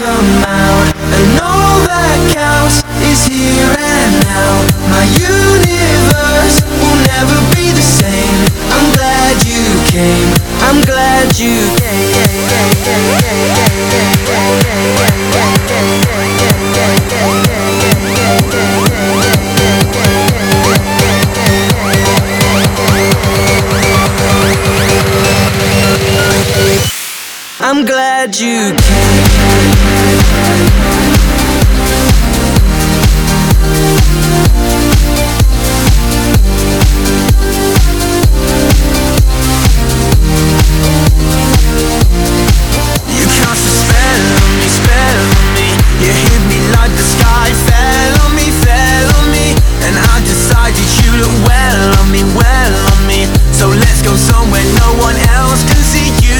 come out, and all that counts is here and now. My universe will never be the same. I'm glad you came, I'm glad you I'm glad you came.